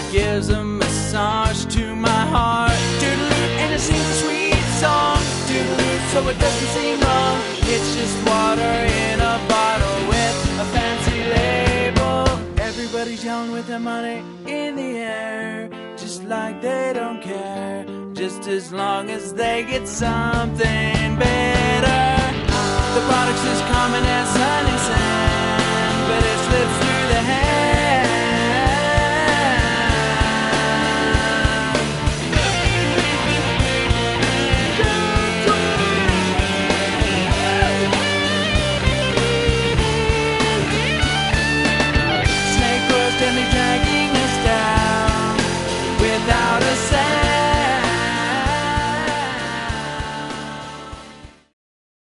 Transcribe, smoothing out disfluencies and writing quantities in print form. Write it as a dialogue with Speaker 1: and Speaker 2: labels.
Speaker 1: gives a massage to my heart. Doodaloo, and it sings a sweet song. Doodaloo, so it doesn't seem wrong. It's just water in a bottle with a fancy label. Everybody's yelling with their money in the air, just like they don't care, just as long as they get something better. The product's as common as sunny sand, but it slips through the hand. Snake oils gently dragging us down without a sound.